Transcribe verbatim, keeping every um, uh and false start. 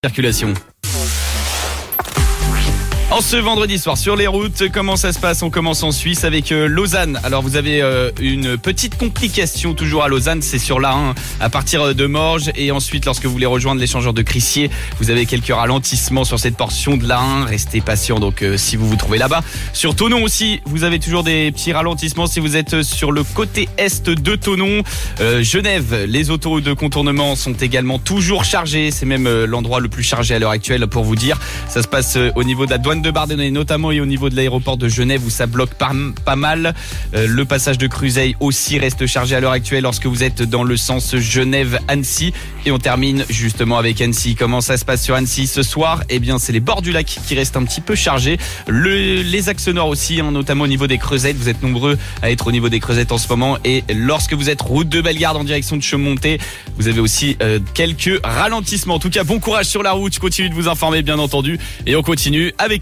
Circulation. En ce vendredi soir sur les routes, comment ça se passe? On commence en Suisse avec euh, Lausanne. Alors vous avez euh, une petite complication toujours à Lausanne, c'est sur l'A un à partir de Morges, et ensuite lorsque vous voulez rejoindre l'échangeur de Crissier, vous avez quelques ralentissements sur cette portion de l'A un. Restez patient donc euh, si vous vous trouvez là-bas. Sur Thonon aussi, vous avez toujours des petits ralentissements si vous êtes sur le côté est de Thonon. Euh, Genève, les autoroutes de contournement sont également toujours chargées. C'est même euh, l'endroit le plus chargé à l'heure actuelle pour vous dire. Ça se passe euh, au niveau de la douane de Bardonnay notamment, et au niveau de l'aéroport de Genève où ça bloque pas, pas mal. Euh, le passage de Cruzeil aussi reste chargé à l'heure actuelle lorsque vous êtes dans le sens Genève-Annecy. Et on termine justement avec Annecy. Comment ça se passe sur Annecy ce soir? Eh bien c'est les bords du lac qui restent un petit peu chargés. Le, les axes nord aussi, hein, notamment au niveau des Creusettes. Vous êtes nombreux à être au niveau des Creusettes en ce moment. Et lorsque vous êtes route de Bellegarde en direction de Chaumonté, vous avez aussi euh, quelques ralentissements. En tout cas, bon courage sur la route. Je continue de vous informer bien entendu. Et on continue avec